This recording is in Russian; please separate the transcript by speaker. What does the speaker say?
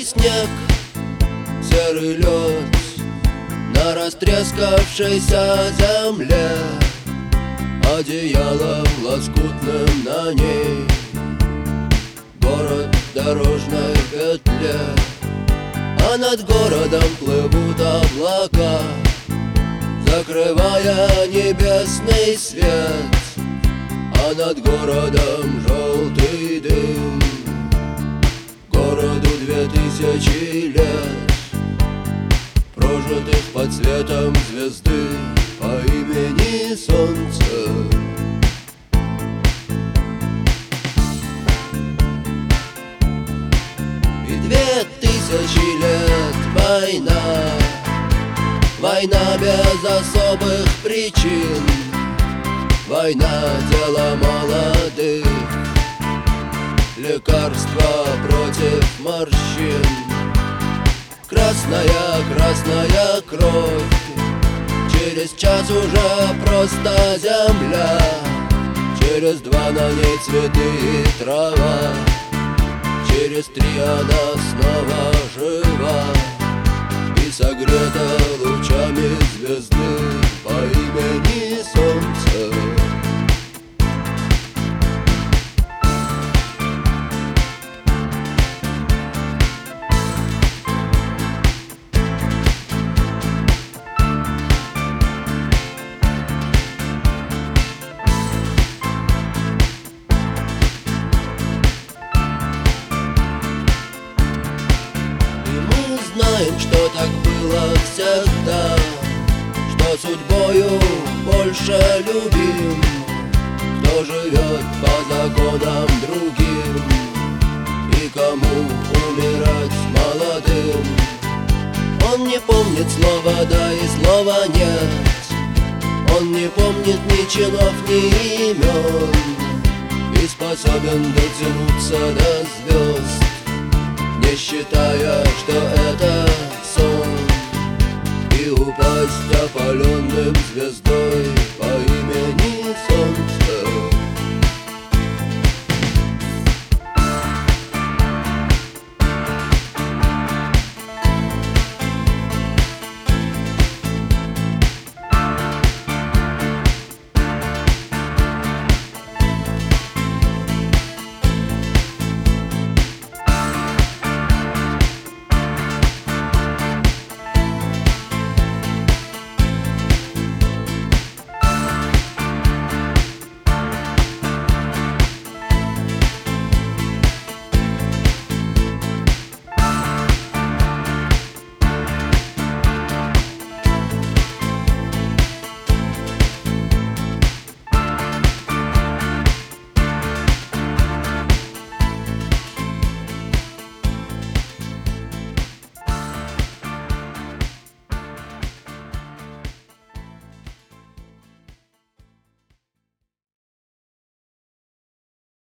Speaker 1: снег, серый лед на растрескавшейся земле, одеялом лоскутным на ней город в дорожной петле. А над городом плывут облака, закрывая небесный свет. А над городом желтый дым, городу 2000 лет, прожитых под светом звезды по имени Солнце. И 2000 лет война, война без особых причин, война — дело молодых, лекарство против морщин. Красная, красная кровь, через час уже просто земля, через 2 на ней цветы и трава, через 3 она снова жива и согрета лучами звезды по имени Солнце. Знаем, что так было всегда, что судьбою больше любим, кто живет по законам другим и кому умирать молодым. Он не помнит слова «да» и слова «нет», он не помнит ни чинов, ни имен, и способен дотянуться до звезд, не считая